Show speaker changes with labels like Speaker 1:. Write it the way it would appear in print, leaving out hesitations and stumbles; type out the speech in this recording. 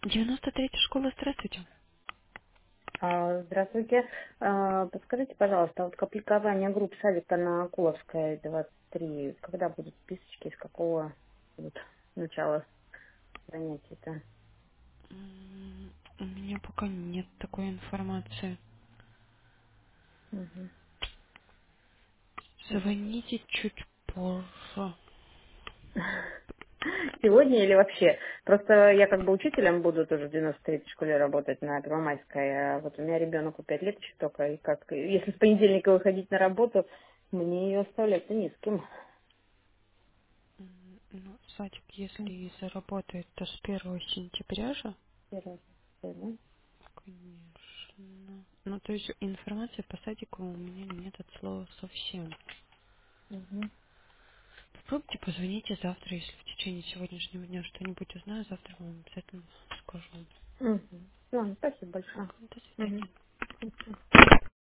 Speaker 1: 93-я школа, здравствуйте.
Speaker 2: Здравствуйте. Подскажите, пожалуйста, вот комплектование групп садика на Куловская, 23, когда будут списочки, с какого будут начала занятий-то?
Speaker 1: У меня пока нет такой информации.
Speaker 2: Мгм.
Speaker 1: Звоните чуть позже.
Speaker 2: Сегодня или вообще? Просто я как бы учителем буду тоже в 93-й школе работать на Первомайской, а вот у меня ребенок 5 лет еще только, и как, если с понедельника выходить на работу, мне ее оставлять-то не с кем.
Speaker 1: Ну, садик, если и заработает, то с 1 сентября же.
Speaker 2: Первое, да?
Speaker 1: Конечно. Ну, то есть информации по садику у меня нет от слова совсем.
Speaker 2: Мгм.
Speaker 1: Попробуйте, позвоните завтра, если в течение сегодняшнего дня что-нибудь узнаю, завтра вам обязательно скажу.
Speaker 2: Мгм. Ладно, спасибо большое.
Speaker 1: До
Speaker 2: Мгм.
Speaker 1: свидания.